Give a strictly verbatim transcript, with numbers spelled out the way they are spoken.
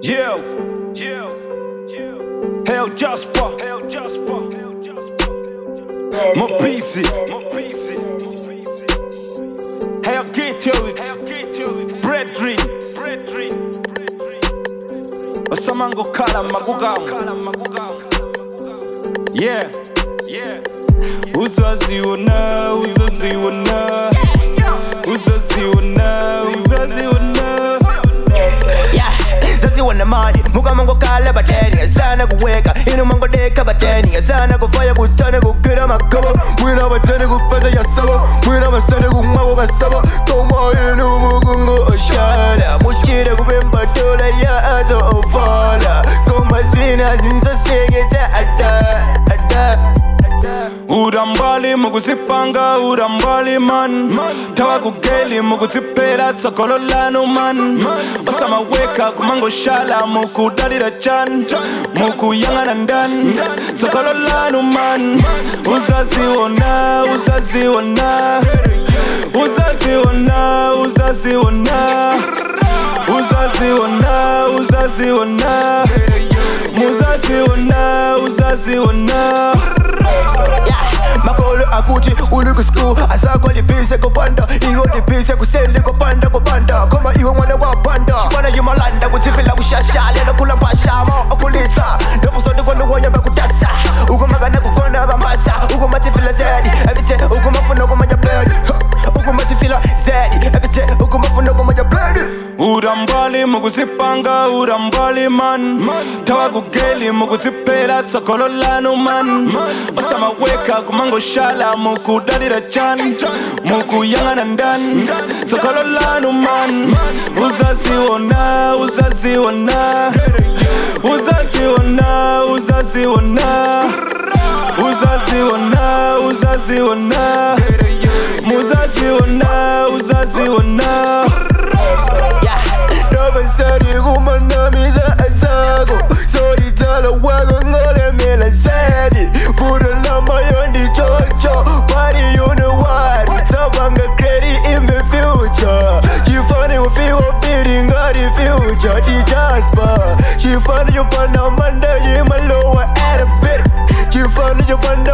Yeah, yeah, yeah. Hell Jasper, Hell Jasper, Hell Jasper. More busy, more busy. Hell get you it, Hell get you it. Brethren, brethren. Osamango kala magugao. Yeah, yeah. Uzaziona, uzaziona, uzaziona, uzaziona. Zazi wana mani, muga mango kala bateni sana kuweka, inu mango deka bateni sana kufaya kutane kukira makabo. Mwina bateni kufasa ya sabo, mwina masane kumago kasabo. Koma inu mugungo oshala, mushire kubemba dola ya azo ofala. Koma zina zinza segeta ata, ata. Urambali mugusipanga urambali man tawa kugeli mugusipera sokolo lanu man osama weka kumango shala mukudalira chan mukuyangana ndan sokolo lanu man uzaziona uzaziona uzaziona uzaziona uzaziona uzaziona muzaziona uzaziona. Makolo akuti uluku school asakwa lipise kupanda iyo lipise kuseli kupanda kupanda koma iwe mwana wa panda chimwana yimalanda kutsifila kushasha lelo kula mpashamo okulitsa ndofu sote kono woyamba kutasa uko magana kukona bambasa uko matifila zedi everyday uko mafuna uko maja blade uko matifila zedi everyday uko mafuna uko maja blade. Urambali mugusipanga urambali man tawa kugeli mugusipera sokolo lanu man osama weka kumango shala mukudalira chan mukuyangana ndan sokolo lanu man uzaziona uzaziona uzaziona uzaziona uzaziona uzaziona muzaziona uzaziona. Sorry, woman, I'm is a sago. Sorry, tell a wagon, all a mill and said it. Put a lumber on the church, body, you know what? It's a banga credit in the future. She funny with you, feeding got the future. She Jasper. She funny, you put no Monday, you my lower at a bit. She funny, you put no